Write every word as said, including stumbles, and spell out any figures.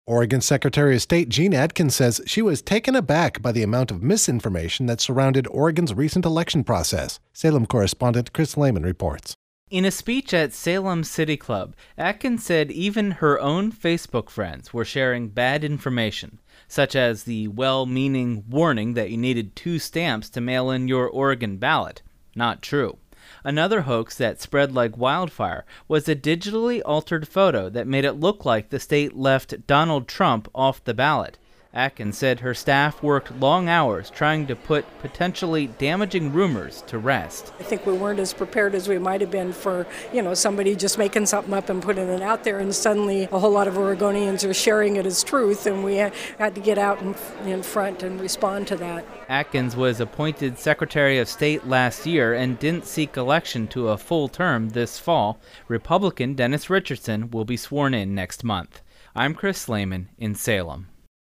Oregon Secretary of State Jean Atkins says she was taken aback by the amount of misinformation that surrounded Oregon's recent election process. Salem correspondent Chris Lehman reports. In a speech at Salem City Club, Atkins said even her own Facebook friends were sharing bad information, such as the well-meaning warning that you needed two stamps to mail in your Oregon ballot. Not true. Another hoax that spread like wildfire was a digitally altered photo that made it look like the state left Donald Trump off the ballot. Atkins said her staff worked long hours trying to put potentially damaging rumors to rest. I think we weren't as prepared as we might have been for, you know, somebody just making something up and putting it out there, and suddenly a whole lot of Oregonians are sharing it as truth, and we had to get out in, in front and respond to that. Atkins was appointed Secretary of State last year and didn't seek election to a full term this fall. Republican Dennis Richardson will be sworn in next month. I'm Chris Lehman in Salem.